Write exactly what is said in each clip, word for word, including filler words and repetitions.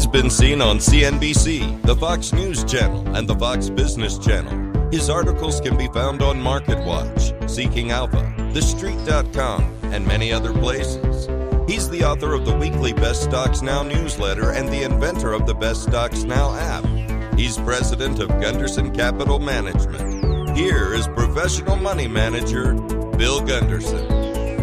He's been seen on C N B C, the Fox News Channel, and the Fox Business Channel. His articles can be found on MarketWatch, Seeking Alpha, the street dot com, and many other places. He's the author of the weekly Best Stocks Now newsletter and the inventor of the Best Stocks Now app. He's president of Gunderson Capital Management. Here is professional money manager Bill Gunderson.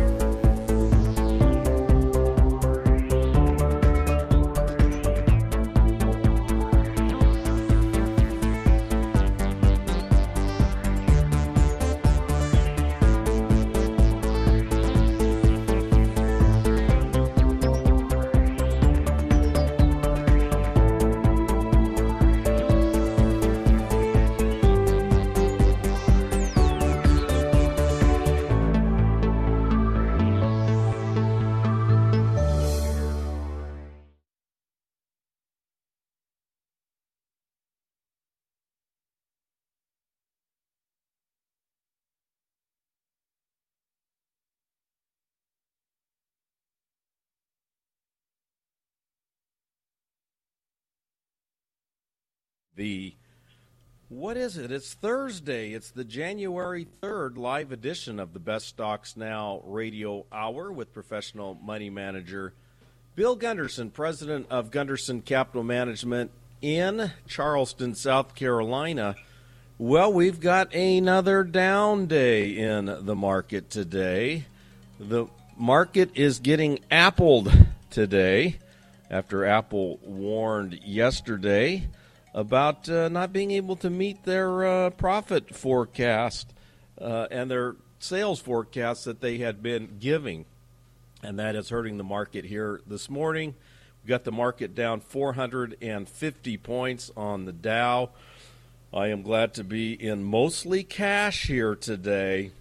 The, what is it? It's Thursday. It's the January third live edition of the Best Stocks Now radio hour with professional money manager Bill Gunderson, president of Gunderson Capital Management in Charleston, South Carolina. Well, we've got another down day in the market today. The market is getting appled today after Apple warned yesterday about uh, not being able to meet their uh, profit forecast uh, and their sales forecast that they had been giving. And that is hurting the market here this morning. We've got the market down four hundred fifty points on the Dow. I am glad to be in mostly cash here today.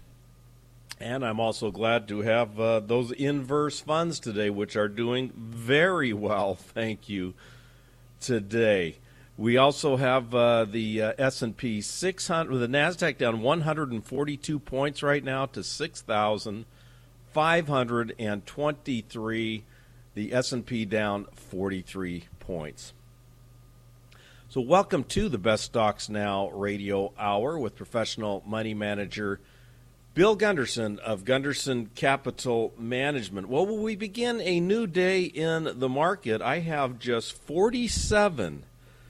And I'm also glad to have uh, those inverse funds today, which are doing very well, thank you, today. We also have uh, the uh, S and P six hundred, the NASDAQ down one hundred forty-two points right now to six thousand five hundred twenty-three. The S and P down forty-three points. So welcome to the Best Stocks Now radio hour with professional money manager Bill Gunderson of Gunderson Capital Management. Well, will we begin a new day in the market? I have just forty-seven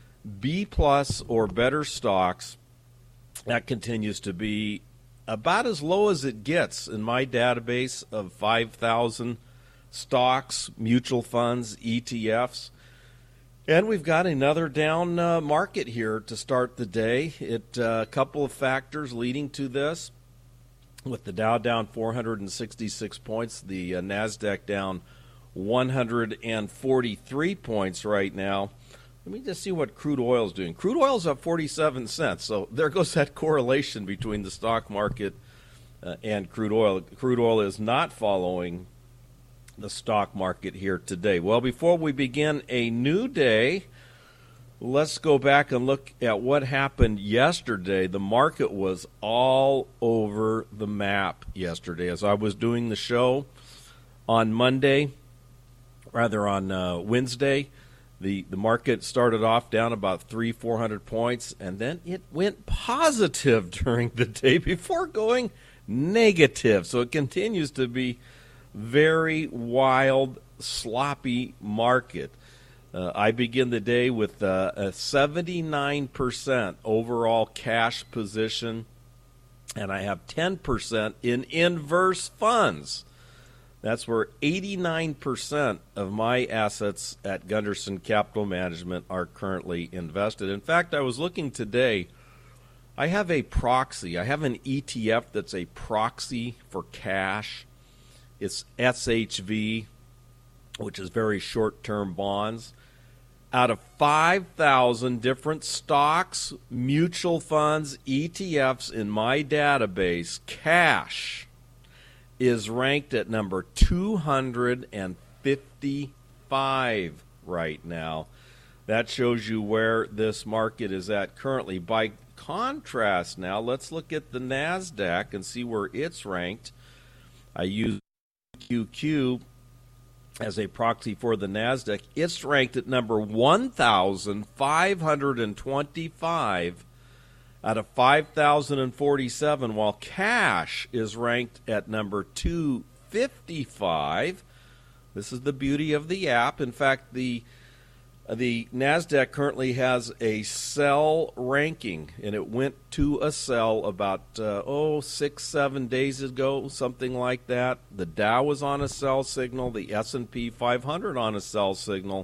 B plus or better stocks. That continues to be about as low as it gets in my database of five thousand stocks, mutual funds, E T Fs. And we've got another down uh, market here to start the day. It uh, a couple of factors leading to this. With the Dow down four hundred sixty-six points, the uh, NASDAQ down one hundred forty-three points right now. Let me just see what crude oil is doing. Crude oil is up forty-seven cents, so there goes that correlation between the stock market uh, and crude oil. Crude oil is not following the stock market here today. Well, before we begin a new day, let's go back and look at what happened yesterday. The market was all over the map yesterday. As I was doing the show on Monday, rather on uh, Wednesday, The the market started off down about three, four hundred points, and then it went positive during the day before going negative. So it continues to be very wild, sloppy market. Uh, I begin the day with uh, a seventy-nine percent overall cash position, and I have ten percent in inverse funds. That's where eighty-nine percent of my assets at Gunderson Capital Management are currently invested. In fact, I was looking today. I have a proxy. I have an E T F that's a proxy for cash. It's S H V, which is very short-term bonds. Out of five thousand different stocks, mutual funds, E T Fs in my database, cash is ranked at number two hundred fifty-five right now. That shows you where this market is at currently. By contrast now, let's look at the NASDAQ and see where it's ranked. I use Q Q as a proxy for the NASDAQ, it's ranked at number one thousand five hundred twenty-five out of five thousand forty-seven, while cash is ranked at number two fifty-five. This is the beauty of the app. In fact, the the NASDAQ currently has a sell ranking, and it went to a sell about, uh, oh, six, seven days ago, something like that. The Dow was on a sell signal, the S and P five hundred on a sell signal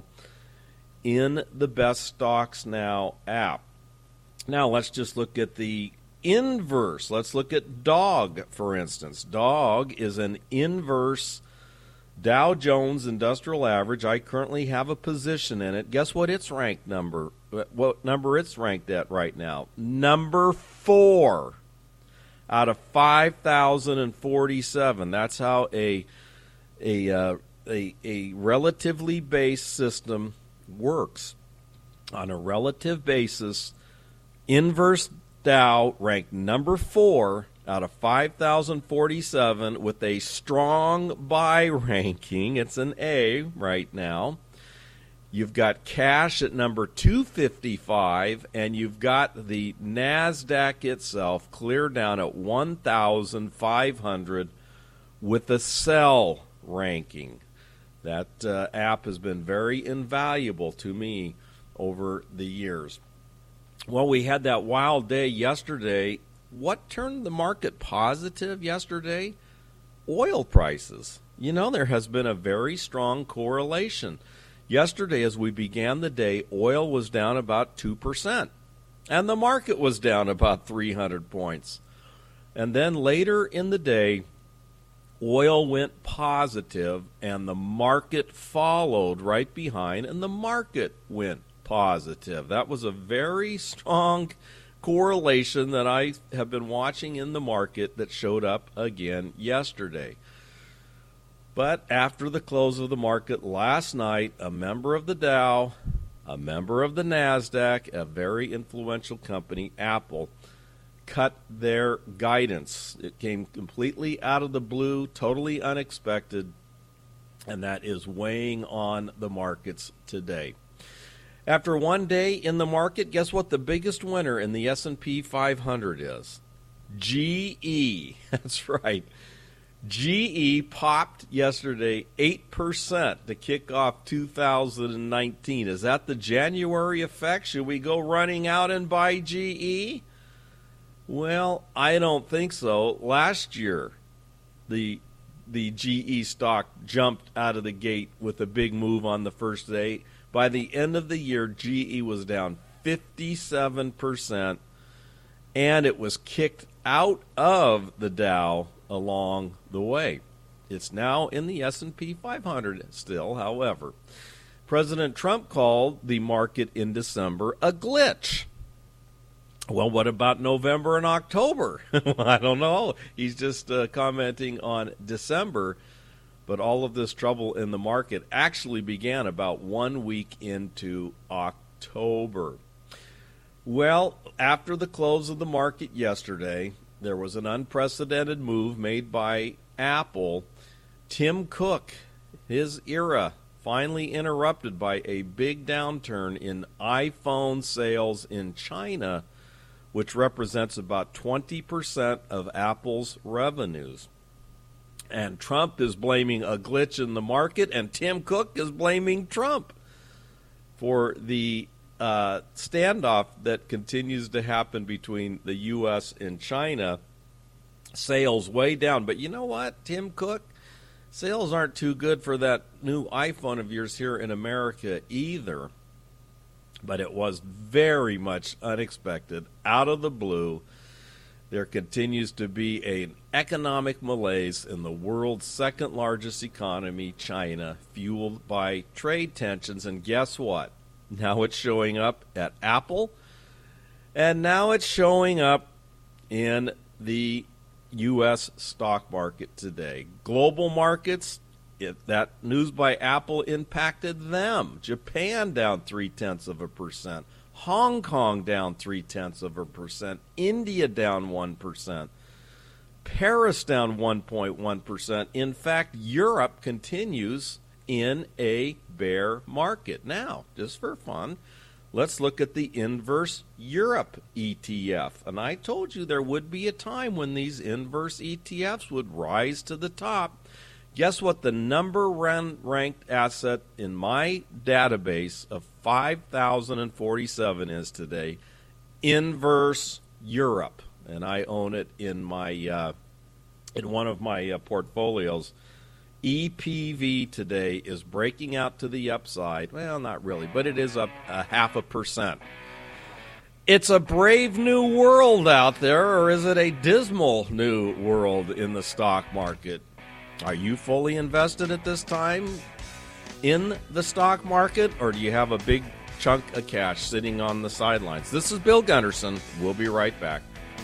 in the Best Stocks Now app. Now, let's just look at the inverse. Let's look at D O G, for instance. D O G is an inverse Dow Jones Industrial Average. I currently have a position in it. Guess what its ranked number, what number it's ranked at right now? Number four out of five thousand forty-seven. That's how a a uh, a, a relatively based system works. On a relative basis, inverse Dow ranked number four out of five thousand forty-seven with a strong buy ranking. It's an A right now. You've got cash at number two fifty-five, and you've got the NASDAQ itself clear down at one thousand five hundred with a sell ranking. That uh, app has been very invaluable to me over the years. Well, we had that wild day yesterday. What turned the market positive yesterday? Oil prices. You know, there has been a very strong correlation. Yesterday, as we began the day, oil was down about two percent, and the market was down about three hundred points. And then later in the day, oil went positive, and the market followed right behind, and the market went positive. That was a very strong correlation that I have been watching in the market that showed up again yesterday. But after the close of the market last night, a member of the Dow, a member of the NASDAQ, a very influential company, Apple, cut their guidance. It came completely out of the blue, totally unexpected, and that is weighing on the markets today. After one day in the market, guess what the biggest winner in the S and P five hundred is? G E. That's right. G E popped yesterday eight percent to kick off two thousand nineteen. Is that the January effect? Should we go running out and buy G E? Well, I don't think so. Last year, the the G E stock jumped out of the gate with a big move on the first day. By the end of the year, G E was down fifty-seven percent, and it was kicked out of the Dow along the way. It's now in the S and P five hundred still, however. President Trump called the market in December a glitch. Well, what about November and October? I don't know. He's just uh, commenting on December. But all of this trouble in the market actually began about one week into October. Well, after the close of the market yesterday, there was an unprecedented move made by Apple. Tim Cook, his era, finally interrupted by a big downturn in iPhone sales in China, which represents about twenty percent of Apple's revenues. And Trump is blaming a glitch in the market, and Tim Cook is blaming Trump for the uh, standoff that continues to happen between the U S and China. Sales way down. But you know what, Tim Cook? Sales aren't too good for that new iPhone of yours here in America either. But it was very much unexpected, out of the blue. There continues to be an economic malaise in the world's second largest economy, China, fueled by trade tensions. And guess what? Now it's showing up at Apple, and now it's showing up in the U S stock market today. Global markets, it, that news by Apple impacted them. Japan down three-tenths of a percent. Hong Kong down three-tenths of a percent. India down one percent. Paris down one point one percent. In fact, Europe continues in a bear market. Now, just for fun, let's look at the Inverse Europe E T F. And I told you there would be a time when these inverse E T Fs would rise to the top. Guess what the number one ranked asset in my database of five thousand forty-seven is today? Inverse Europe. And I own it in my uh, in one of my uh, portfolios. E P V today is breaking out to the upside. Well, not really, but it is up a half a percent. It's a brave new world out there, or is it a dismal new world in the stock market? Are you fully invested at this time in the stock market, or do you have a big chunk of cash sitting on the sidelines? This is Bill Gunderson. We'll be right back.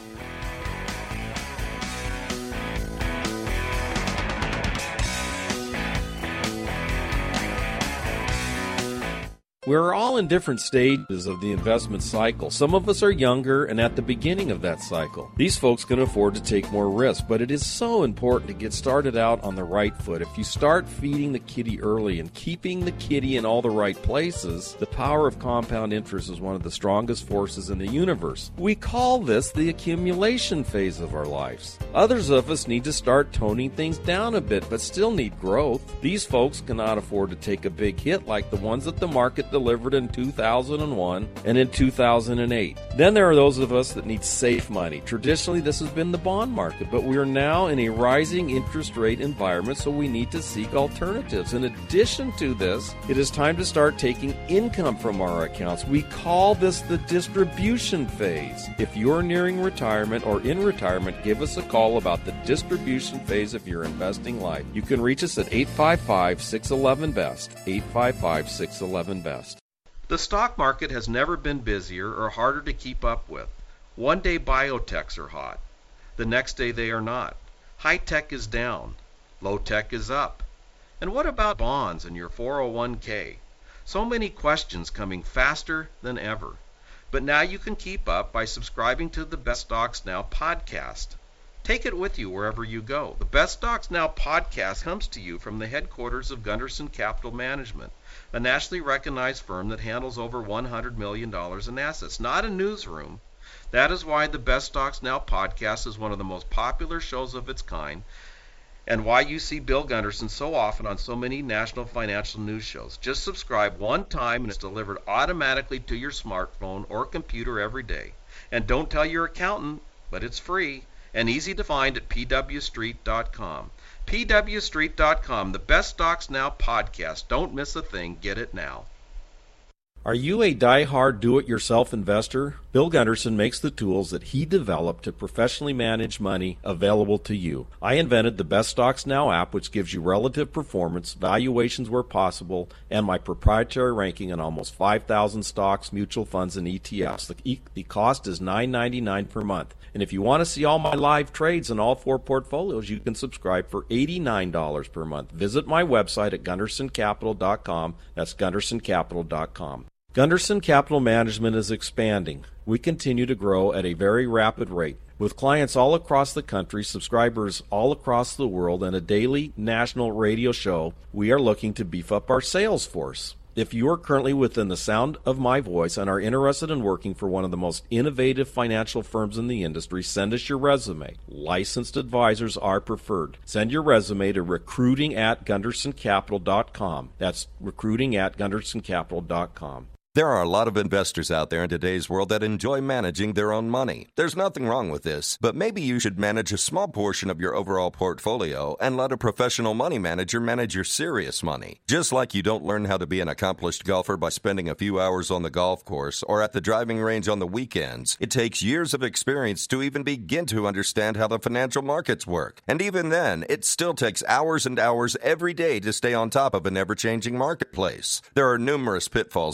We're all in different stages of the investment cycle. Some of us are younger and at the beginning of that cycle. These folks can afford to take more risk, but it is so important to get started out on the right foot. If you start feeding the kitty early and keeping the kitty in all the right places, the power of compound interest is one of the strongest forces in the universe. We call this the accumulation phase of our lives. Others of us need to start toning things down a bit, but still need growth. These folks cannot afford to take a big hit like the ones that the market delivered in two thousand one and in two thousand eight. Then there are those of us that need safe money. Traditionally, this has been the bond market, but we are now in a rising interest rate environment, so we need to seek alternatives. In addition to this, it is time to start taking income from our accounts. We call this the distribution phase. If you're nearing retirement or in retirement, give us a call about the distribution phase of your investing life. You can reach us at eight five five, six one one, B E S T, eight five five, six one one, B E S T. The stock market has never been busier or harder to keep up with. One day biotechs are hot. The next day they are not. High tech is down. Low tech is up. And what about bonds and your four oh one k? So many questions coming faster than ever. But now you can keep up by subscribing to the Best Stocks Now podcast. Take it with you wherever you go. The Best Stocks Now podcast comes to you from the headquarters of Gunderson Capital Management, a nationally recognized firm that handles over one hundred million dollars in assets, not a newsroom. That is why the Best Stocks Now podcast is one of the most popular shows of its kind, and why you see Bill Gunderson so often on so many national financial news shows. Just subscribe one time and it's delivered automatically to your smartphone or computer every day. And don't tell your accountant, but it's free and easy to find at p w street dot com. p w street dot com, the Best Stocks Now podcast. Don't miss a thing. Get it now. Are you a die-hard do-it-yourself investor? Bill Gunderson makes the tools that he developed to professionally manage money available to you. I invented the Best Stocks Now app, which gives you relative performance, valuations where possible, and my proprietary ranking on almost five thousand stocks, mutual funds, and E T Fs. The, e- the cost is nine ninety-nine per month. And if you want to see all my live trades in all four portfolios, you can subscribe for eighty-nine dollars per month. Visit my website at gunderson capital dot com. That's gunderson capital dot com. Gunderson Capital Management is expanding. We continue to grow at a very rapid rate. With clients all across the country, subscribers all across the world, and a daily national radio show, we are looking to beef up our sales force. If you are currently within the sound of my voice and are interested in working for one of the most innovative financial firms in the industry, send us your resume. Licensed advisors are preferred. Send your resume to recruiting at gunderson capital dot com. That's recruiting at gunderson capital dot com. There are a lot of investors out there in today's world that enjoy managing their own money. There's nothing wrong with this, but maybe you should manage a small portion of your overall portfolio and let a professional money manager manage your serious money. Just like you don't learn how to be an accomplished golfer by spending a few hours on the golf course or at the driving range on the weekends, it takes years of experience to even begin to understand how the financial markets work. And even then, it still takes hours and hours every day to stay on top of an ever-changing marketplace. There are numerous pitfalls that can stand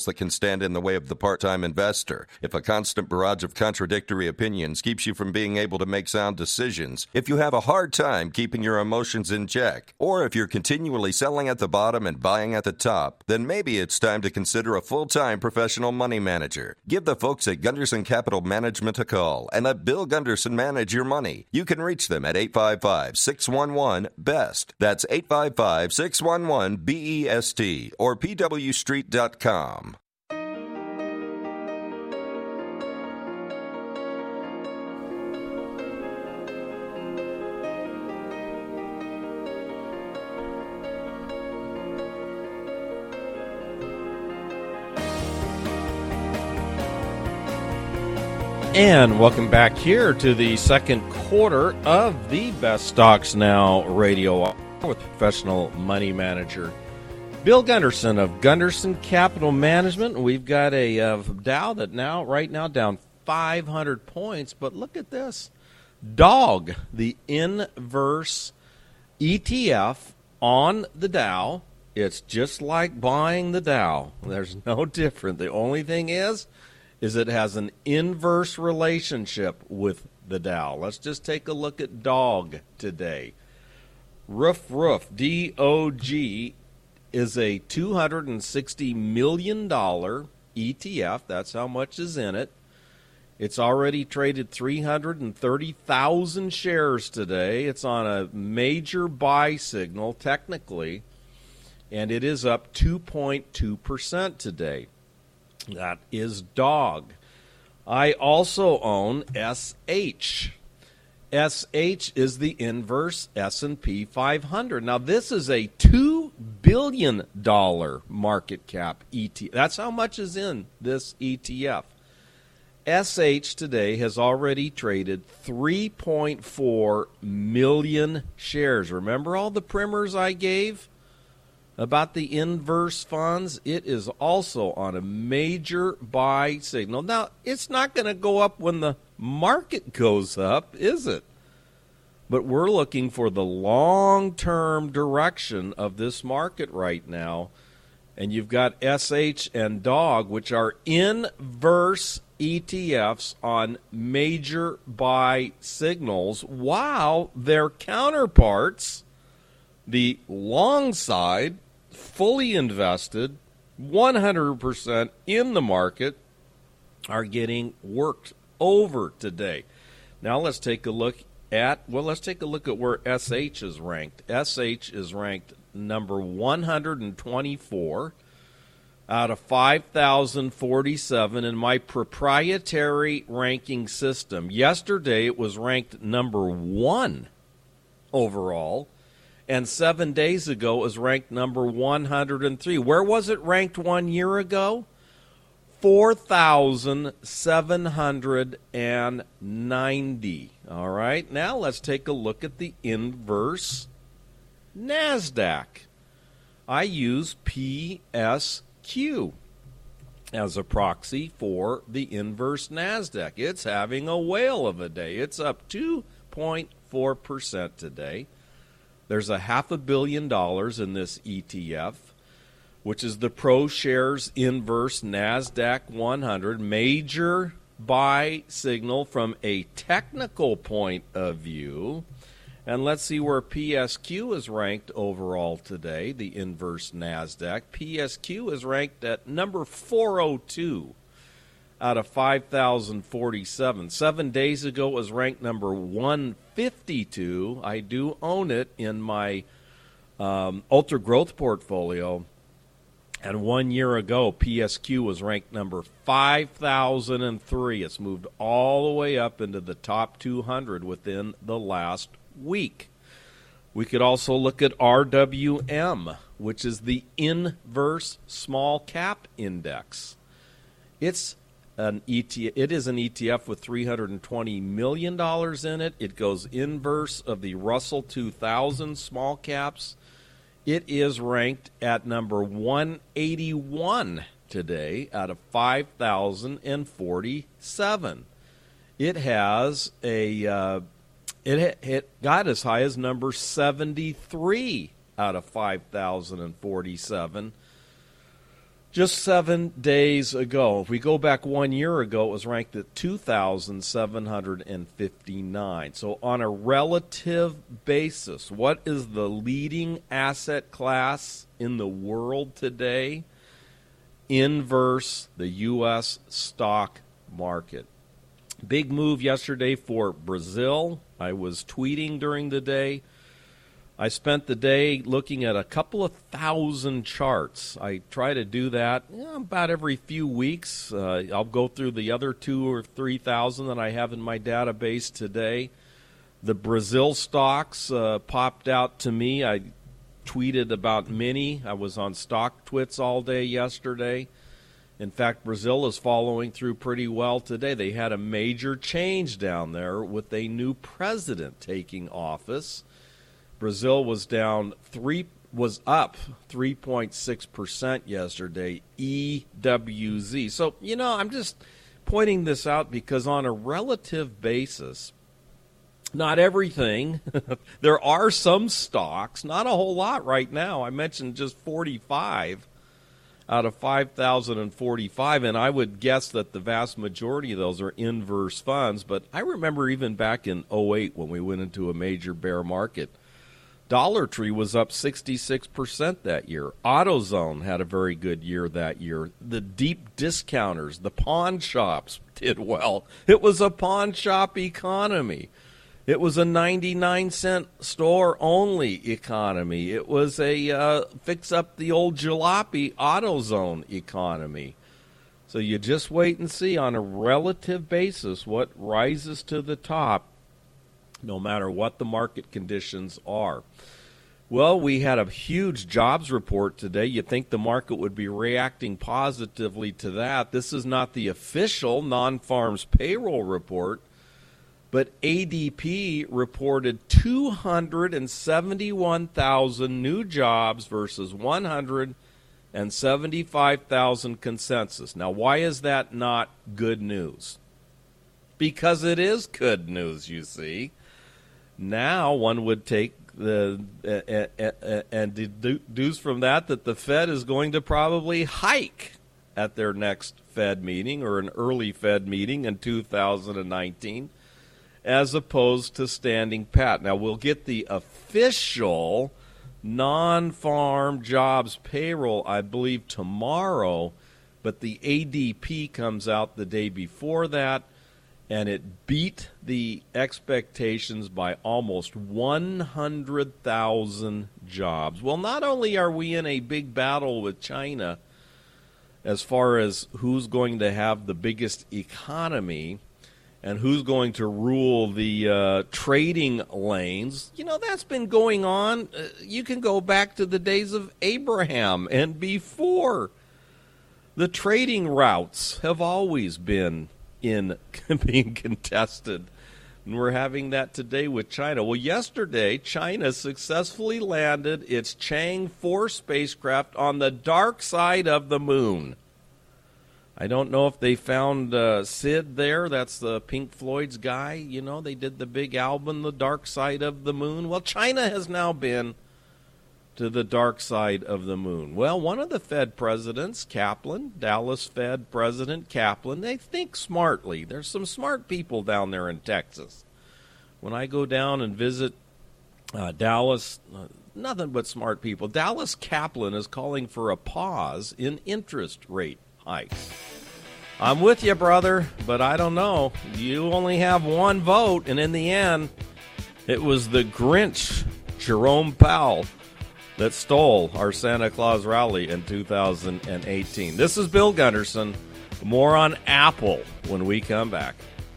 stand in the way of the part-time investor, if a constant barrage of contradictory opinions keeps you from being able to make sound decisions, if you have a hard time keeping your emotions in check, or if you're continually selling at the bottom and buying at the top, then maybe it's time to consider a full-time professional money manager. Give the folks at Gunderson Capital Management a call and let Bill Gunderson manage your money. You can reach them at eight five five, six one one, B E S T. That's eight five five, six one one, B E S T or P W street dot com. And welcome back here to the second quarter of the Best Stocks Now radio hour with professional money manager Bill Gunderson of Gunderson Capital Management. We've got a uh, Dow that now, right now, down five hundred points. But look at this. D O G, the inverse E T F on the Dow. It's just like buying the Dow. There's no different. The only thing is, is it has an inverse relationship with the Dow. Let's just take a look at D O G today. Roof Roof, D O G, is a two hundred sixty million dollars E T F. That's how much is in it. It's already traded three hundred thirty thousand shares today. It's on a major buy signal, technically, and it is up two point two percent today. That is D O G. I also own S H. S H is the inverse S and P five hundred. Now, this is a two billion dollars market cap E T F. That's how much is in this E T F. S H today has already traded three point four million shares. Remember all the primers I gave about the inverse funds? It is also on a major buy signal. Now, it's not going to go up when the market goes up, is it? But we're looking for the long-term direction of this market right now. And you've got S H and D O G, which are inverse E T Fs on major buy signals, while their counterparts, the long side, fully invested, one hundred percent in the market, are getting worked over today. Now let's take a look at, well, let's take a look at where S H is ranked. S H is ranked number one hundred twenty-four out of five thousand forty-seven in my proprietary ranking system. Yesterday it was ranked number one overall. And seven days ago, it was ranked number one hundred three. Where was it ranked one year ago? four thousand seven hundred ninety. All right, now let's take a look at the inverse NASDAQ. I use P S Q as a proxy for the inverse NASDAQ. It's having a whale of a day. It's up two point four percent today. There's a half a billion dollars in this E T F, which is the ProShares Inverse NASDAQ one hundred. Major buy signal from a technical point of view. And let's see where P S Q is ranked overall today, the inverse NASDAQ. P S Q is ranked at number four oh two out of five thousand forty-seven. Seven days ago, it was ranked number one fifty-two. I do own it in my um, Ultra Growth portfolio. And one year ago, P S Q was ranked number five thousand three. It's moved all the way up into the top two hundred within the last week. We could also look at R W M, which is the inverse small cap index. It's An E T F, it is an E T F with three hundred twenty million dollars in it. It goes inverse of the Russell two thousand small caps. It is ranked at number one eighty-one today out of five thousand forty-seven. It has a, uh, it, it got as high as number seventy-three out of five thousand forty-seven. just seven days ago. If we go back one year ago, it was ranked at two thousand seven hundred fifty-nine. So on a relative basis, what is the leading asset class in the world today? Inverse the U S stock market. Big move yesterday for Brazil. I was tweeting during the day. I spent the day looking at a couple of thousand charts. I try to do that you know, about every few weeks. Uh, I'll go through the other two or three thousand that I have in my database today. The Brazil stocks uh, popped out to me. I tweeted about many. I was on Stock Twits all day yesterday. In fact, Brazil is following through pretty well today. They had a major change down there with a new president taking office. Brazil was down three, was up three point six percent yesterday, E W Z. So, you know, I'm just pointing this out because on a relative basis, not everything, there are some stocks, not a whole lot right now. I mentioned just forty-five out of five thousand forty-five, and I would guess that the vast majority of those are inverse funds. But I remember even back in oh eight when we went into a major bear market, Dollar Tree was up sixty-six percent that year. AutoZone had a very good year that year. The deep discounters, the pawn shops did well. It was a pawn shop economy. It was a ninety-nine cent store only economy. It was a uh, fix up the old jalopy AutoZone economy. So you just wait and see on a relative basis what rises to the top, no matter what the market conditions are. Well, we had a huge jobs report today. You'd think the market would be reacting positively to that. This is not the official non-farms payroll report, but A D P reported two hundred seventy-one thousand new jobs versus one hundred seventy-five thousand consensus. Now, why is that not good news? Because it is good news, you see. Now one would take the uh, uh, uh, and deduce from that that the Fed is going to probably hike at their next Fed meeting or an early Fed meeting in two thousand nineteen, as opposed to standing pat. Now we'll get the official non-farm jobs payroll, I believe, tomorrow, but the A D P comes out the day before that. And it beat the expectations by almost one hundred thousand jobs. Well, not only are we in a big battle with China as far as who's going to have the biggest economy and who's going to rule the uh, trading lanes, you know, that's been going on. Uh, you can go back to the days of Abraham and before. The trading routes have always been in being contested, and we're having that today with China. Well, yesterday, China successfully landed its Chang'e four spacecraft on the dark side of the moon. I don't know if they found uh, Sid there. That's the Pink Floyd's guy. You know, they did the big album, The Dark Side of the Moon. Well, China has now been to the dark side of the moon. Well, one of the Fed presidents, Kaplan, Dallas Fed President Kaplan, they think smartly. There's some smart people down there in Texas. When I go down and visit uh, Dallas, uh, nothing but smart people. Dallas Kaplan is calling for a pause in interest rate hikes. I'm with you, brother, but I don't know. You only have one vote, and in the end, it was the Grinch, Jerome Powell, that stole our Santa Claus rally in two thousand eighteen. This is Bill Gunderson. More on Apple when we come back.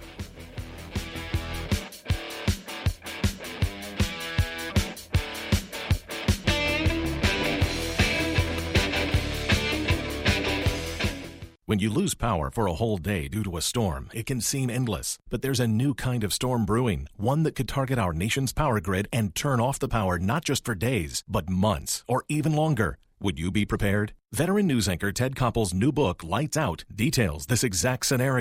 When you lose power for a whole day due to a storm, it can seem endless. But there's a new kind of storm brewing, one that could target our nation's power grid and turn off the power not just for days, but months or even longer. Would you be prepared? Veteran news anchor Ted Koppel's new book, Lights Out, details this exact scenario.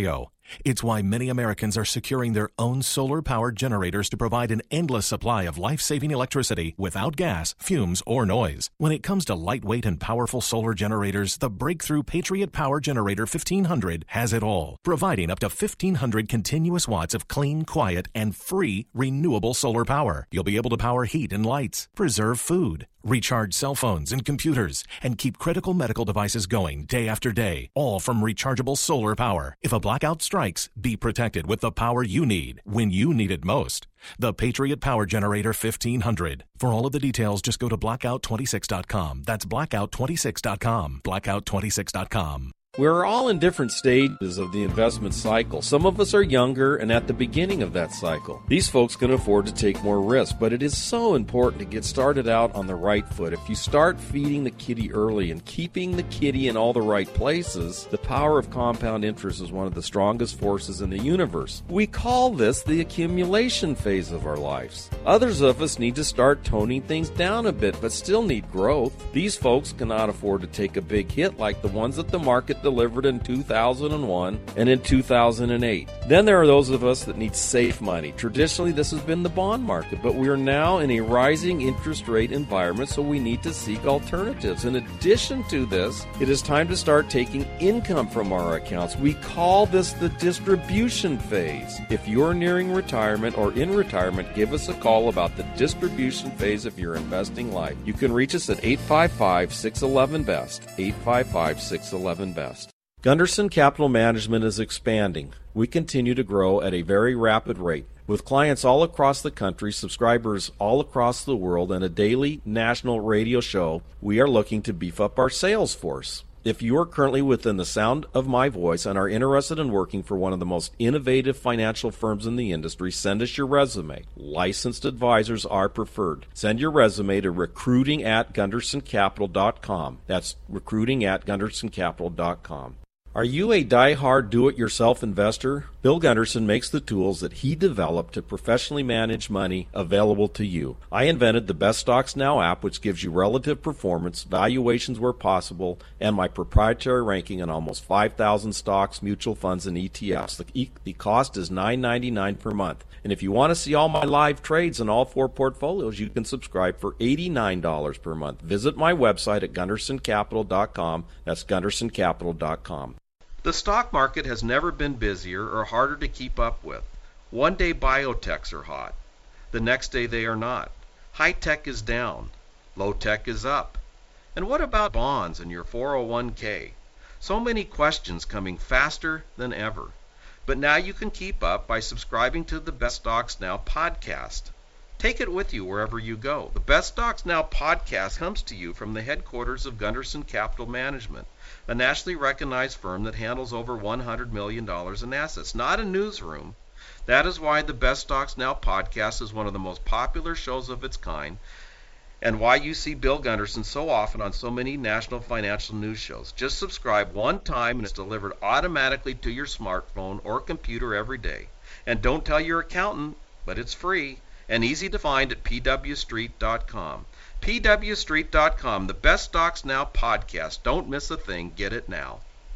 It's why many Americans are securing their own solar-powered generators to provide an endless supply of life-saving electricity without gas, fumes, or noise. When it comes to lightweight and powerful solar generators, the breakthrough Patriot Power Generator fifteen hundred has it all, providing up to fifteen hundred continuous watts of clean, quiet, and free renewable solar power. You'll be able to power heat and lights, preserve food, recharge cell phones and computers, and keep critical medical devices going day after day, all from rechargeable solar power. If a blackout strikes, be protected with the power you need when you need it most. The Patriot Power Generator fifteen hundred. For all of the details, just go to blackout twenty-six dot com. That's blackout twenty-six dot com. blackout twenty-six dot com. We're all in different stages of the investment cycle. Some of us are younger and at the beginning of that cycle. These folks can afford to take more risk, but it is so important to get started out on the right foot. If you start feeding the kitty early and keeping the kitty in all the right places, the power of compound interest is one of the strongest forces in the universe. We call this the accumulation phase of our lives. Others of us need to start toning things down a bit, but still need growth. These folks cannot afford to take a big hit like the ones that the market delivered in two thousand one and in two thousand eight. Then there are those of us that need safe money. Traditionally, this has been the bond market, but we are now in a rising interest rate environment, so we need to seek alternatives. In addition to this, it is time to start taking income from our accounts. We call this the distribution phase. If you're nearing retirement or in retirement, give us a call about the distribution phase of your investing life. You can reach us at eight five five, six one one, B E S T, eight five five, six one one, B E S T. Gunderson Capital Management is expanding. We continue to grow at a very rapid rate. With clients all across the country, subscribers all across the world, and a daily national radio show, we are looking to beef up our sales force. If you are currently within the sound of my voice and are interested in working for one of the most innovative financial firms in the industry, send us your resume. Licensed advisors are preferred. Send your resume to recruiting at gunderson capital dot com. That's recruiting at gunderson capital dot com. Are you a die-hard do-it-yourself investor? Bill Gunderson makes the tools that he developed to professionally manage money available to you. I invented the Best Stocks Now app, which gives you relative performance, valuations where possible, and my proprietary ranking on almost five thousand stocks, mutual funds, and E T Fs. The, e- the cost is nine ninety-nine per month. And if you want to see all my live trades in all four portfolios, you can subscribe for eighty-nine dollars per month. Visit my website at gunderson capital dot com. That's gunderson capital dot com. The stock market has never been busier or harder to keep up with. One day biotechs are hot. The next day they are not. High tech is down. Low tech is up. And what about bonds and your four oh one k? So many questions coming faster than ever. But now you can keep up by subscribing to the Best Stocks Now podcast. Take it with you wherever you go. The Best Stocks Now podcast comes to you from the headquarters of Gunderson Capital Management, a nationally recognized firm that handles over one hundred million dollars in assets, not a newsroom. That is why the Best Stocks Now podcast is one of the most popular shows of its kind, and why you see Bill Gunderson so often on so many national financial news shows. Just subscribe one time and it's delivered automatically to your smartphone or computer every day. And don't tell your accountant, but it's free and easy to find at p w street dot com. p w street dot com, the Best Stocks Now podcast. Don't miss a thing. Get it now.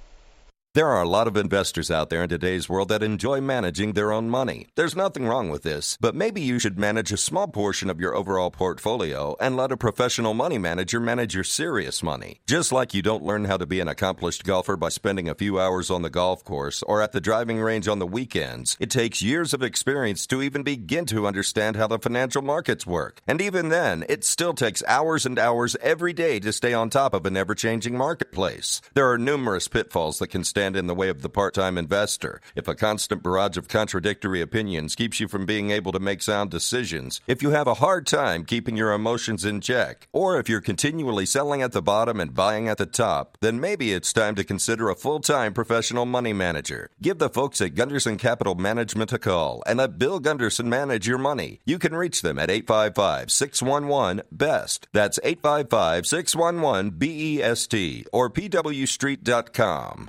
There are a lot of investors out there in today's world that enjoy managing their own money. There's nothing wrong with this, but maybe you should manage a small portion of your overall portfolio and let a professional money manager manage your serious money. Just like you don't learn how to be an accomplished golfer by spending a few hours on the golf course or at the driving range on the weekends, it takes years of experience to even begin to understand how the financial markets work. And even then, it still takes hours and hours every day to stay on top of an ever-changing marketplace. There are numerous pitfalls that can stand in the way of the part-time investor. If a constant barrage of contradictory opinions keeps you from being able to make sound decisions, if you have a hard time keeping your emotions in check, or if you're continually selling at the bottom and buying at the top, then maybe it's time to consider a full-time professional money manager. Give the folks at Gunderson Capital Management a call and let Bill Gunderson manage your money. You can reach them at eight five five, six one one, B E S T. That's eight five five, six one one, B E S T or p w street dot com.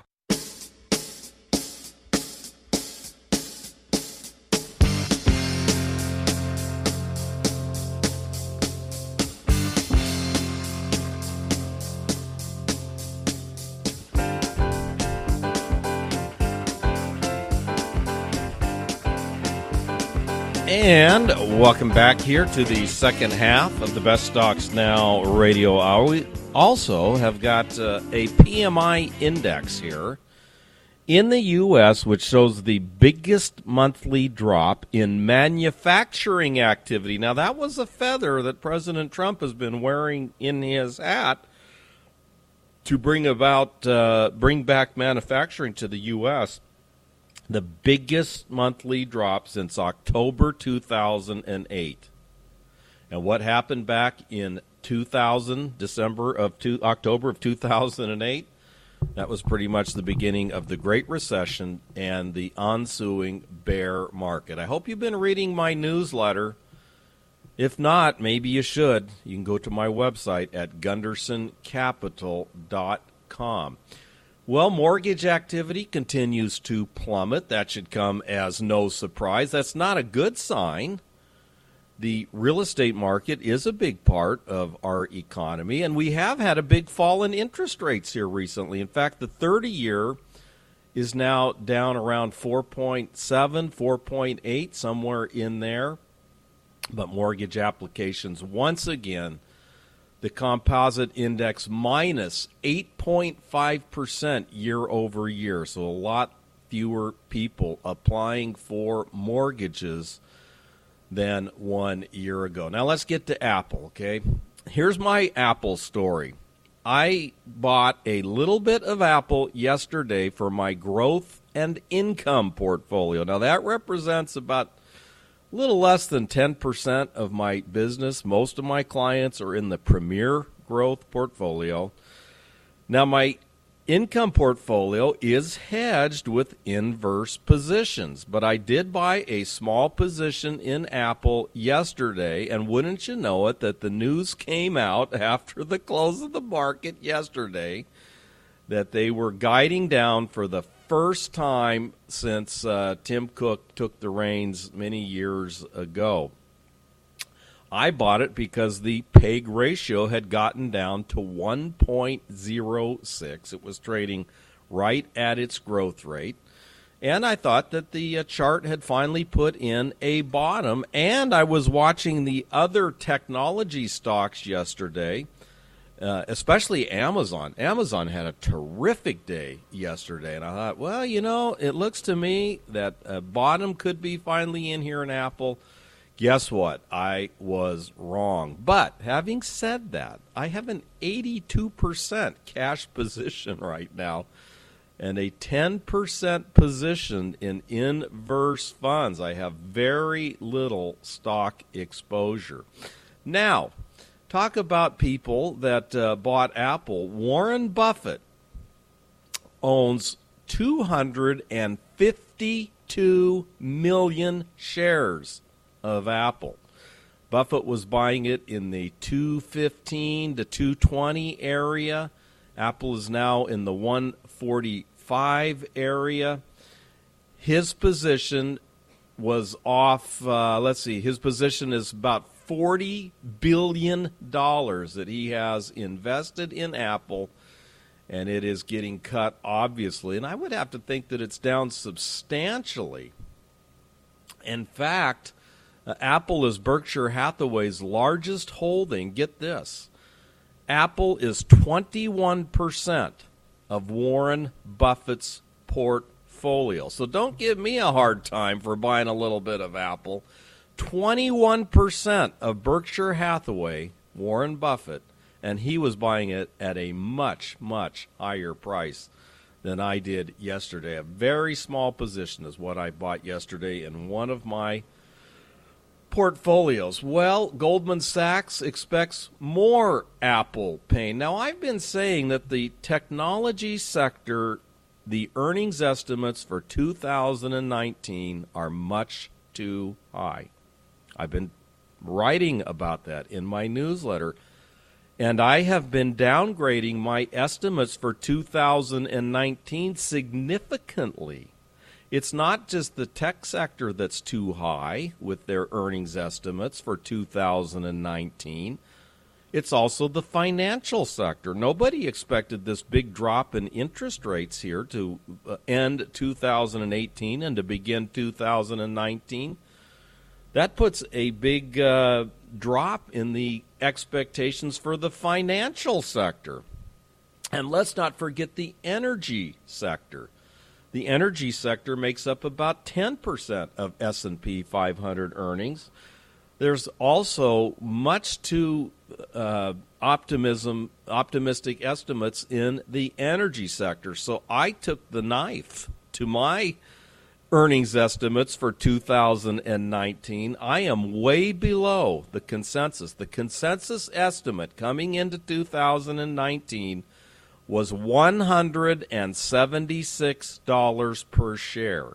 And welcome back here to the second half of the Best Stocks Now radio hour. We also have got uh, a P M I index here in the U S, which shows the biggest monthly drop in manufacturing activity. Now, that was a feather that President Trump has been wearing in his hat to bring about, uh, bring back manufacturing to the U S The biggest monthly drop since October two thousand eight. And what happened back in two thousand, December of two, October of two thousand eight? That was pretty much the beginning of the Great Recession and the ensuing bear market. I hope you've been reading my newsletter. If not, maybe you should. You can go to my website at gunderson capital dot com. Well, mortgage activity continues to plummet. That should come as no surprise. That's not a good sign. The real estate market is a big part of our economy, and we have had a big fall in interest rates here recently. In fact, the thirty-year is now down around four point seven, four point eight, somewhere in there. But mortgage applications, once again, the composite index minus eight point five percent year over year. So a lot fewer people applying for mortgages than one year ago. Now let's get to Apple, okay? Here's my Apple story. I bought a little bit of Apple yesterday for my growth and income portfolio. Now that represents about a little less than ten percent of my business. Most of my clients are in the Premier Growth portfolio. Now, my income portfolio is hedged with inverse positions, but I did buy a small position in Apple yesterday, and wouldn't you know it, that the news came out after the close of the market yesterday that they were guiding down for the first time since uh, Tim Cook took the reins many years ago. I bought it because the P E G ratio had gotten down to one point oh six. It was trading right at its growth rate. And I thought that the uh, chart had finally put in a bottom. And I was watching the other technology stocks yesterday, uh, especially Amazon. Amazon had a terrific day yesterday. And I thought, well, you know, it looks to me that a bottom could be finally in here in Apple. Guess what? I was wrong. But having said that, I have an eighty-two percent cash position right now and a ten percent position in inverse funds. I have very little stock exposure. Now, talk about people that uh, bought Apple. Warren Buffett owns two hundred fifty-two million shares of Apple. Buffett was buying it in the two fifteen to two twenty area. Apple is now in the one forty-five area. His position was off, uh, let's see, his position is about forty billion dollars that he has invested in Apple, and it is getting cut, obviously. And I would have to think that it's down substantially. In fact, Uh, Apple is Berkshire Hathaway's largest holding. Get this. Apple is twenty-one percent of Warren Buffett's portfolio. So don't give me a hard time for buying a little bit of Apple. twenty-one percent of Berkshire Hathaway, Warren Buffett, and he was buying it at a much, much higher price than I did yesterday. A very small position is what I bought yesterday in one of my portfolios. Well, Goldman Sachs expects more Apple pain. Now, I've been saying that the technology sector, the earnings estimates for two thousand nineteen are much too high. I've been writing about that in my newsletter, and I have been downgrading my estimates for two thousand nineteen significantly. It's not just the tech sector that's too high with their earnings estimates for two thousand nineteen. It's also the financial sector. Nobody expected this big drop in interest rates here to end two thousand eighteen and to begin two thousand nineteen. That puts a big uh, drop in the expectations for the financial sector. And let's not forget the energy sector. The energy sector makes up about ten percent of S and P five hundred earnings. There's also much too uh, optimism, optimistic estimates in the energy sector. So I took the knife to my earnings estimates for two thousand nineteen. I am way below the consensus. The consensus estimate coming into two thousand nineteen was one hundred seventy-six dollars per share.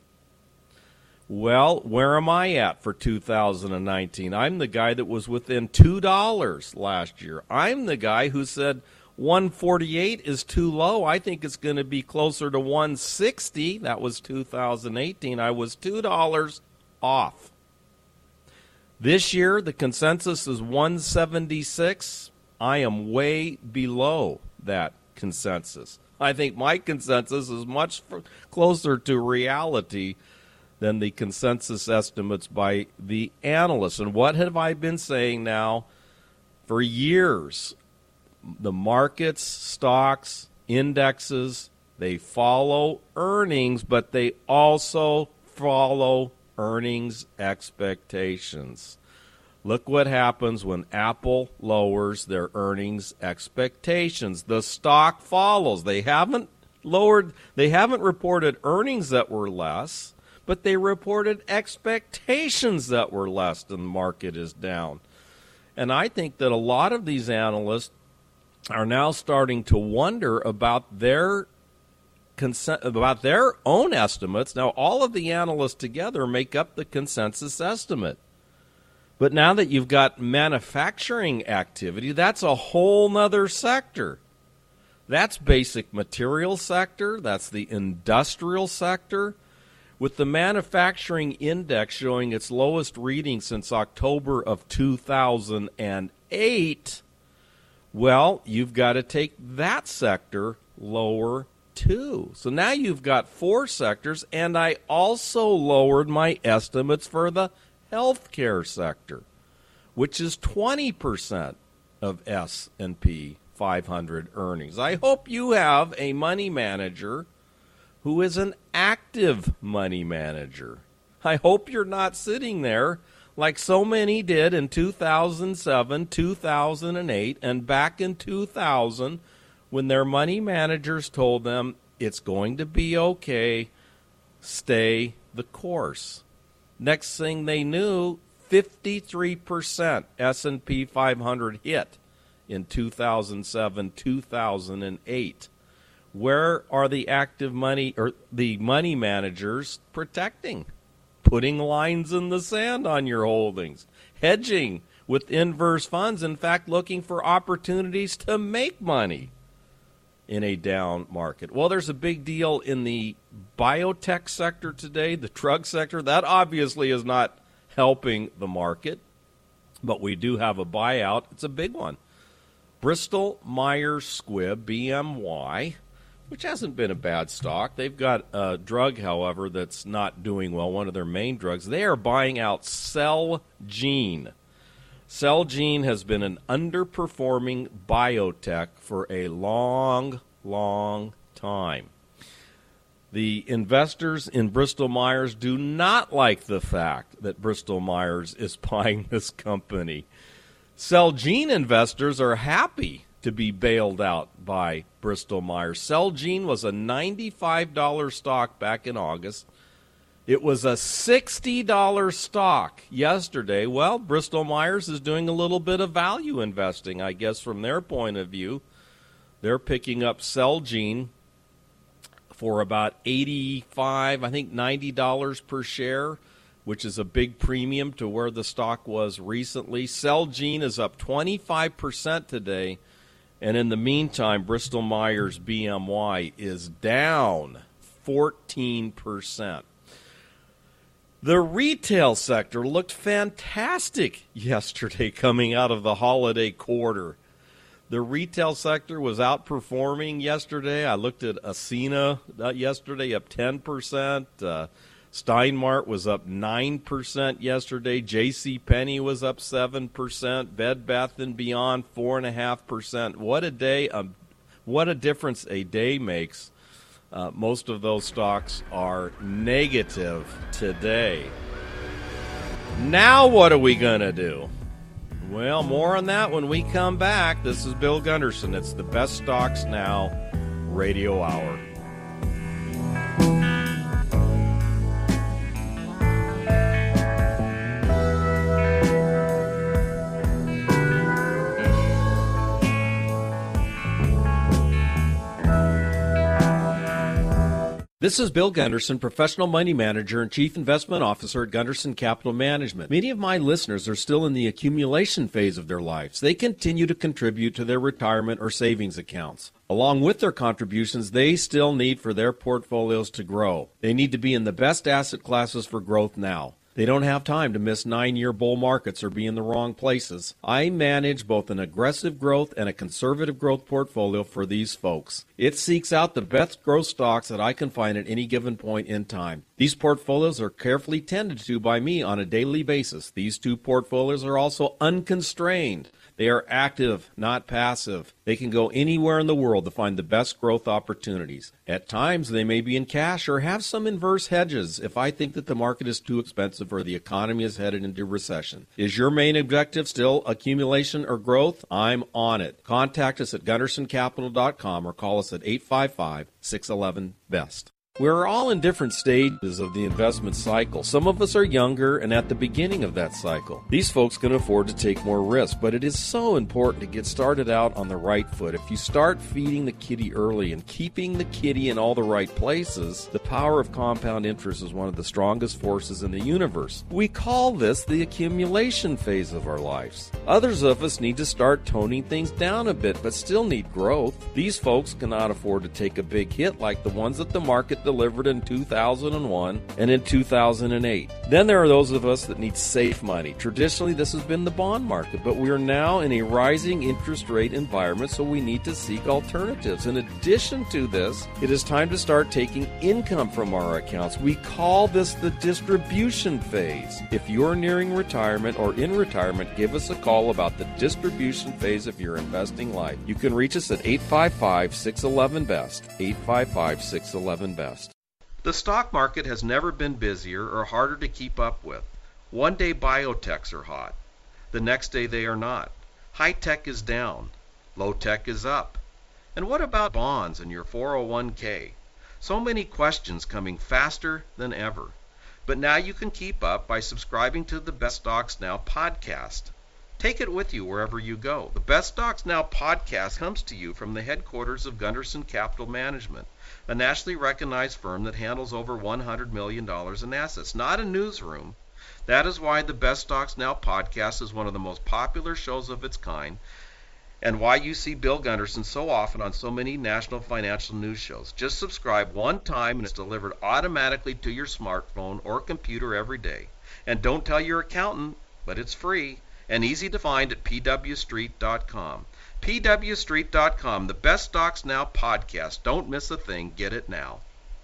Well, where am I at for two thousand nineteen? I'm the guy that was within two dollars last year. I'm the guy who said one forty-eight is too low. I think it's going to be closer to one sixty. That was two thousand eighteen. I was two dollars off. This year, the consensus is one seventy-six. I am way below that consensus. I think my consensus is much closer to reality than the consensus estimates by the analysts. And what have I been saying now for years? The markets, stocks, indexes, they follow earnings, but they also follow earnings expectations. Look what happens when Apple lowers their earnings expectations. The stock follows. They haven't lowered, they haven't reported earnings that were less, but they reported expectations that were less, and the market is down. And I think that a lot of these analysts are now starting to wonder about their about their own estimates. Now, all of the analysts together make up the consensus estimate. But now that you've got manufacturing activity, that's a whole nother sector. That's basic material sector. That's the industrial sector. With the manufacturing index showing its lowest reading since October of two thousand eight, well, you've got to take that sector lower too. So now you've got four sectors, and I also lowered my estimates for the healthcare sector, which is twenty percent of S and P five hundred earnings. I hope you have a money manager who is an active money manager. I hope you're not sitting there like so many did in two thousand seven, two thousand eight, and back in two thousand when their money managers told them it's going to be okay, stay the course. Next thing they knew, fifty-three percent S and P five hundred hit in two thousand seven, two thousand eight. Where are the active money or the money managers protecting? Putting lines in the sand on your holdings, hedging with inverse funds, in fact, looking for opportunities to make money in a down market. Well, there's a big deal in the biotech sector today, the drug sector. That obviously is not helping the market, but we do have a buyout. It's a big one. Bristol Myers Squibb, B M Y, which hasn't been a bad stock. They've got a drug, however, that's not doing well, one of their main drugs. They are buying out Celgene. Celgene has been an underperforming biotech for a long, long time. The investors in Bristol Myers do not like the fact that Bristol Myers is buying this company. Celgene investors are happy to be bailed out by Bristol Myers. Celgene was a ninety-five dollars stock back in August. It was a sixty dollars stock yesterday. Well, Bristol Myers is doing a little bit of value investing, I guess, from their point of view. They're picking up Celgene for about eighty-five, I think ninety dollars per share, which is a big premium to where the stock was recently. Celgene is up twenty-five percent today, and in the meantime, Bristol Myers B M Y is down fourteen percent. The retail sector looked fantastic yesterday coming out of the holiday quarter. The retail sector was outperforming yesterday. I looked at Ascena yesterday, up ten percent. Uh, Steinmart was up nine percent yesterday. J C. Penney was up seven percent. Bed Bath and Beyond, four point five percent. What a day, um, what a difference a day makes. Uh, most of those stocks are negative today. Now what are we going to do? Well, more on that when we come back. This is Bill Gunderson. It's the Best Stocks Now Radio Hour. This is Bill Gunderson, professional money manager and chief investment officer at Gunderson Capital Management. Many of my listeners are still in the accumulation phase of their lives. They continue to contribute to their retirement or savings accounts. Along with their contributions, they still need for their portfolios to grow. They need to be in the best asset classes for growth now. They don't have time to miss nine-year bull markets or be in the wrong places. I manage both an aggressive growth and a conservative growth portfolio for these folks. It seeks out the best growth stocks that I can find at any given point in time. These portfolios are carefully tended to by me on a daily basis. These two portfolios are also unconstrained. They are active, not passive. They can go anywhere in the world to find the best growth opportunities. At times, they may be in cash or have some inverse hedges if I think that the market is too expensive or the economy is headed into recession. Is your main objective still accumulation or growth? I'm on it. Contact us at gunderson capital dot com or call us at eight five five, six one one, B E S T. We're all in different stages of the investment cycle. Some of us are younger and at the beginning of that cycle. These folks can afford to take more risk, but it is so important to get started out on the right foot. If you start feeding the kitty early and keeping the kitty in all the right places, the power of compound interest is one of the strongest forces in the universe. We call this the accumulation phase of our lives. Others of us need to start toning things down a bit, but still need growth. These folks cannot afford to take a big hit like the ones that the market delivered in two thousand one and in two thousand eight. Then there are those of us that need safe money. Traditionally, this has been the bond market, but we are now in a rising interest rate environment, so we need to seek alternatives. In addition to this, it is time to start taking income from our accounts. We call this the distribution phase. If you're nearing retirement or in retirement, give us a call about the distribution phase of your investing life. You can reach us at eight five five, six one one, B E S T, eight five five, six one one, B E S T. The stock market has never been busier or harder to keep up with. One day biotechs are hot. The next day they are not. High tech is down. Low tech is up. And what about bonds and your four oh one k? So many questions coming faster than ever. But now you can keep up by subscribing to the Best Stocks Now podcast. Take it with you wherever you go. The Best Stocks Now podcast comes to you from the headquarters of Gunderson Capital Management, a nationally recognized firm that handles over one hundred million dollars in assets, not a newsroom. That is why the Best Stocks Now podcast is one of the most popular shows of its kind, and why you see Bill Gunderson so often on so many national financial news shows. Just subscribe one time and it's delivered automatically to your smartphone or computer every day. And don't tell your accountant, but it's free and easy to find at p w street dot com. p w street dot com, the Best Stocks Now podcast. Don't miss a thing. Get it now.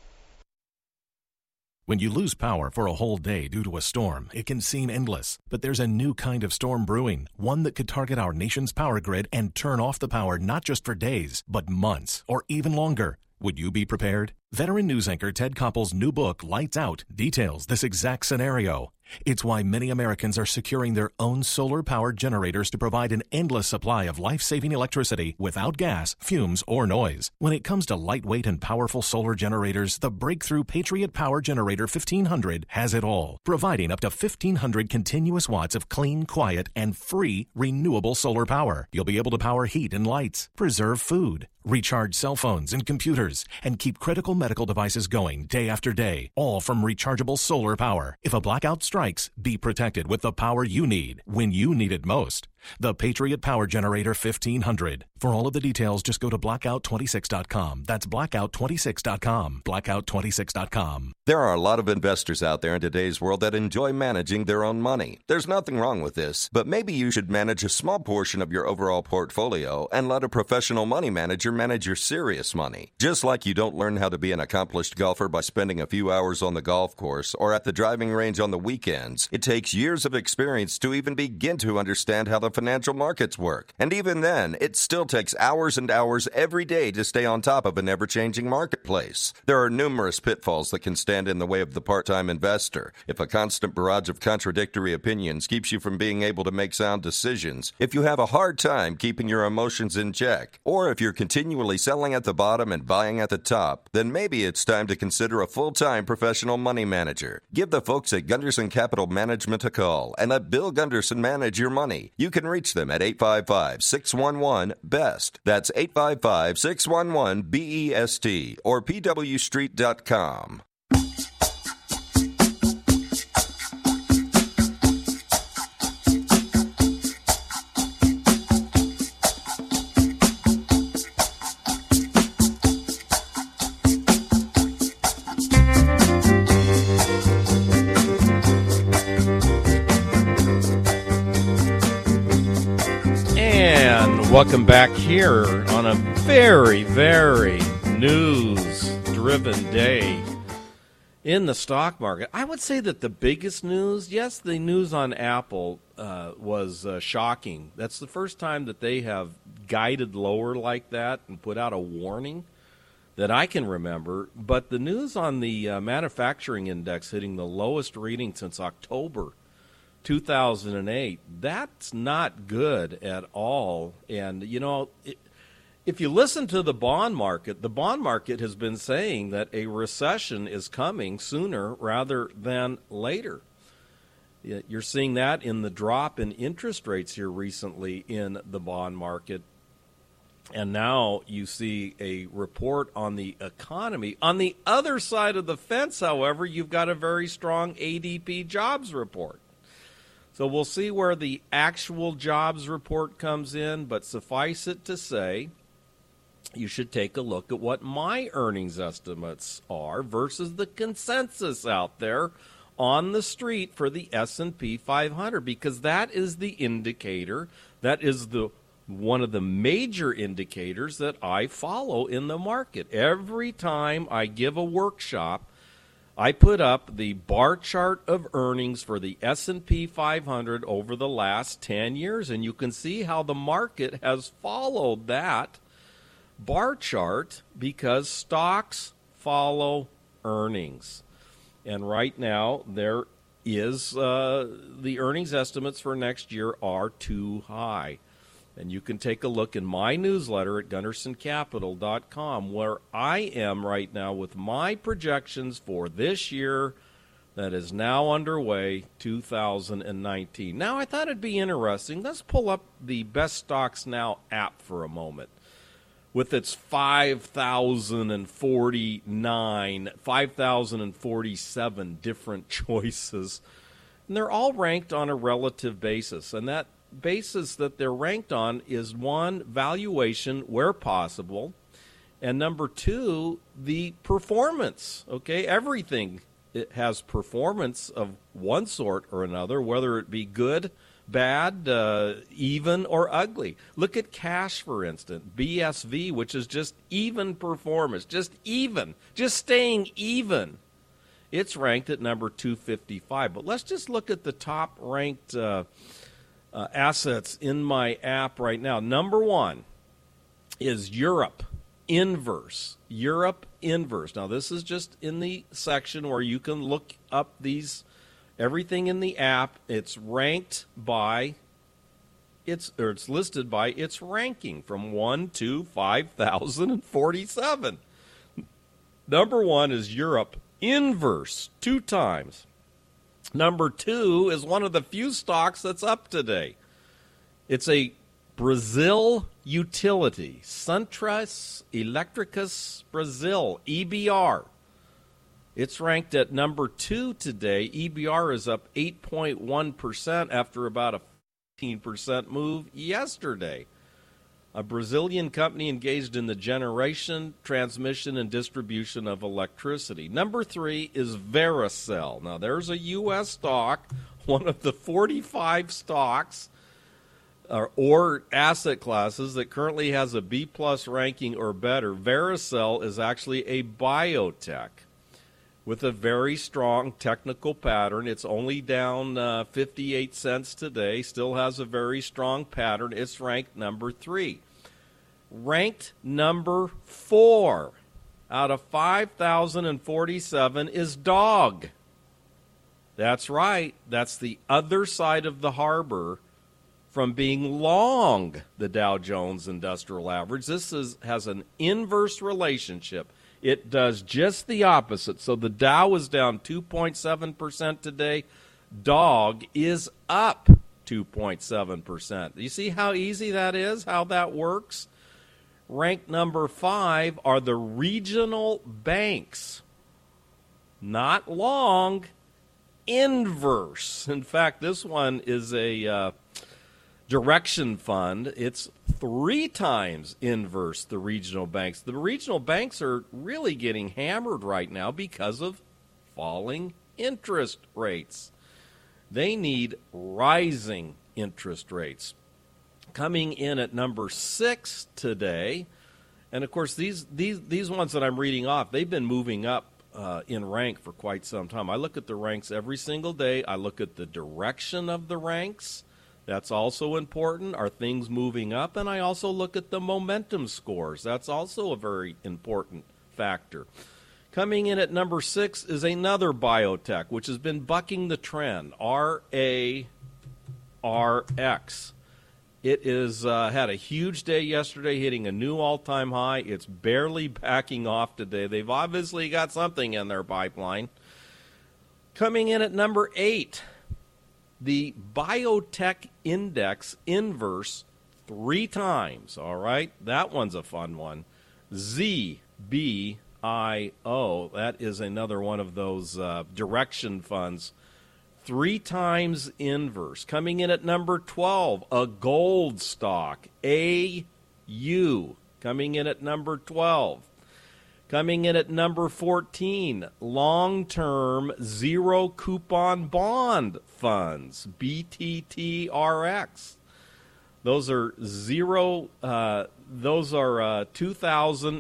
When you lose power for a whole day due to a storm, it can seem endless. But there's a new kind of storm brewing, one that could target our nation's power grid and turn off the power not just for days, but months or even longer. Would you be prepared? Veteran news anchor Ted Koppel's new book, Lights Out, details this exact scenario. It's why many Americans are securing their own solar-powered generators to provide an endless supply of life-saving electricity without gas, fumes, or noise. When it comes to lightweight and powerful solar generators, the breakthrough Patriot Power Generator fifteen hundred has it all, providing up to fifteen hundred continuous watts of clean, quiet, and free renewable solar power. You'll be able to power heat and lights, preserve food, recharge cell phones and computers, and keep critical medical devices going day after day, all from rechargeable solar power. If a blackout strikes, be protected with the power you need when you need it most. The Patriot Power Generator fifteen hundred. For all of the details, just go to blackout twenty-six dot com. That's blackout twenty-six dot com. blackout twenty-six dot com. There are a lot of investors out there in today's world that enjoy managing their own money. There's nothing wrong with this, but maybe you should manage a small portion of your overall portfolio and let a professional money manager manage your serious money. Just like you don't learn how to be an accomplished golfer by spending a few hours on the golf course or at the driving range on the weekends, it takes years of experience to even begin to understand how the financial markets work. And even then, it still takes hours and hours every day to stay on top of an ever-changing marketplace. There are numerous pitfalls that can stand in the way of the part-time investor. If a constant barrage of contradictory opinions keeps you from being able to make sound decisions, if you have a hard time keeping your emotions in check, or if you're continually selling at the bottom and buying at the top, then maybe it's time to consider a full-time professional money manager. Give the folks at Gunderson Capital Management a call and let Bill Gunderson manage your money. You can reach them at eight five five, six one one, B E S T. That's eight five five, six one one, B E S T or P W street dot com. Welcome back here on a very, very news-driven day in the stock market. I would say that the biggest news, yes, the news on Apple uh, was uh, shocking. That's the first time that they have guided lower like that and put out a warning that I can remember. But the news on the uh, manufacturing index hitting the lowest reading since October two thousand eight, that's not good at all. And, you know, it, if you listen to the bond market, the bond market has been saying that a recession is coming sooner rather than later. You're seeing that in the drop in interest rates here recently in the bond market. And now you see a report on the economy. On the other side of the fence, however, you've got a very strong A D P jobs report. So we'll see where the actual jobs report comes in, but suffice it to say, you should take a look at what my earnings estimates are versus the consensus out there on the street for the S and P five hundred, because that is the indicator, that is the one of the major indicators that I follow in the market. Every time I give a workshop, I put up the bar chart of earnings for the S and P five hundred over the last ten years, and you can see how the market has followed that bar chart because stocks follow earnings. And right now, there is uh, the earnings estimates for next year are too high. And you can take a look in my newsletter at gunderson capital dot com, where I am right now with my projections for this year that is now underway, two thousand nineteen. Now, I thought it'd be interesting. Let's pull up the Best Stocks Now app for a moment with its five thousand forty-nine, five thousand forty-seven different choices. And they're all ranked on a relative basis, and that basis that they're ranked on is, one, valuation where possible, and number two, the performance. Okay, everything it has performance of one sort or another, whether it be good, bad, uh, even, or ugly. Look at cash, for instance, B S V, which is just even performance, just even, just staying even. It's ranked at number two fifty-five. But let's just look at the top ranked uh, uh, assets in my app right now. Number one is Europe Inverse. Europe Inverse. Now, this is just in the section where you can look up these, everything in the app. It's ranked by, it's, or it's listed by its ranking from one to five thousand forty-seven. Number one is Europe Inverse, two times. Number two is one of the few stocks that's up today. It's a Brazil utility, Centras Elétricas Brazil, E B R. It's ranked at number two today. E B R is up eight point one percent after about a fifteen percent move yesterday. A Brazilian company engaged in the generation, transmission, and distribution of electricity. Number three is Vericel. Now, there's a U S stock, one of the forty-five stocks or, or asset classes that currently has a B-plus ranking or better. Vericel is actually a biotech with a very strong technical pattern. It's only down uh, fifty-eight cents today, still has a very strong pattern. It's ranked number three. Ranked number four out of five thousand forty-seven is D O G. That's right. That's the other side of the harbor from being long the Dow Jones Industrial Average. This is, has an inverse relationship. It does just the opposite. So the Dow is down two point seven percent today. D O G is up two point seven percent. You see how easy that is, how that works? Ranked number five are the regional banks. Not long, inverse. In fact, this one is a uh, direction fund. It's three times inverse the regional banks. The regional banks are really getting hammered right now because of falling interest rates. They need rising interest rates. Coming in at number six today, and of course these these these ones that I'm reading off, they've been moving up uh, in rank for quite some time. I look at the ranks every single day. I look at the direction of the ranks. That's also important. Are things moving up? And I also look at the momentum scores. That's also a very important factor. Coming in at number six is another biotech, which has been bucking the trend, R A R X. It is uh, had a huge day yesterday, hitting a new all-time high. It's barely backing off today. They've obviously got something in their pipeline. Coming in at number eight, the Biotech Index inverse three times. All right, that one's a fun one. Z B I O. That is another one of those uh, direction funds. Three times inverse. Coming in at number twelve, a gold stock, A U. Coming in at number twelve. Coming in at number fourteen, long-term zero coupon bond funds, B T T R X. Those are zero. Uh, those are uh, two thousand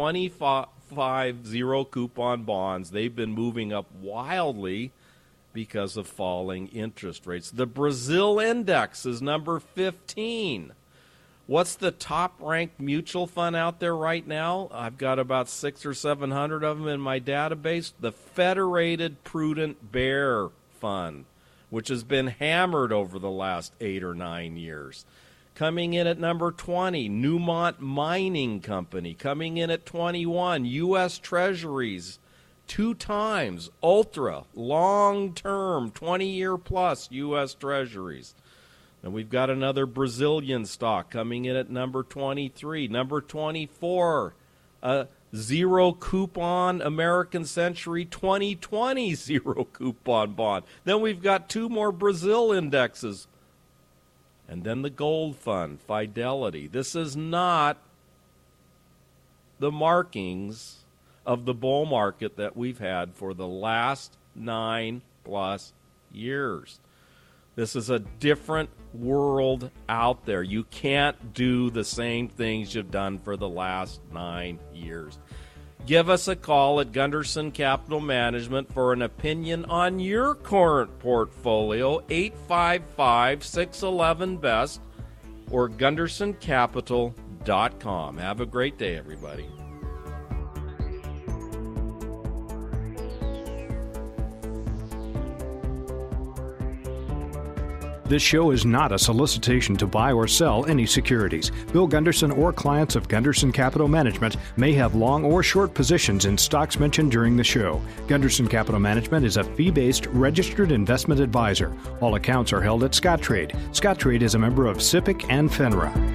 twenty-five zero coupon bonds. They've been moving up wildly because of falling interest rates. The Brazil index is number fifteen. What's the top-ranked mutual fund out there right now? I've got about six or seven hundred of them in my database. The Federated Prudent Bear Fund, which has been hammered over the last eight or nine years. Coming in at number twenty, Newmont Mining Company. Coming in at twenty-one, U S Treasuries. Two times, ultra, long-term, twenty-year plus U S Treasuries. And we've got another Brazilian stock coming in at number twenty-three. Number twenty-four, a zero coupon American Century twenty twenty zero coupon bond. Then we've got two more Brazil indexes. And then the gold fund, Fidelity. This is not the markings of the bull market that we've had for the last nine plus years. This is a different world out there. You can't do the same things you've done for the last nine years. Give us a call at Gunderson Capital Management for an opinion on your current portfolio, eight five five, six one one, B E S T or gunderson capital dot com. Have a great day, everybody. This show is not a solicitation to buy or sell any securities. Bill Gunderson or clients of Gunderson Capital Management may have long or short positions in stocks mentioned during the show. Gunderson Capital Management is a fee-based registered investment advisor. All accounts are held at Scottrade. Scottrade is a member of SIPC and FINRA.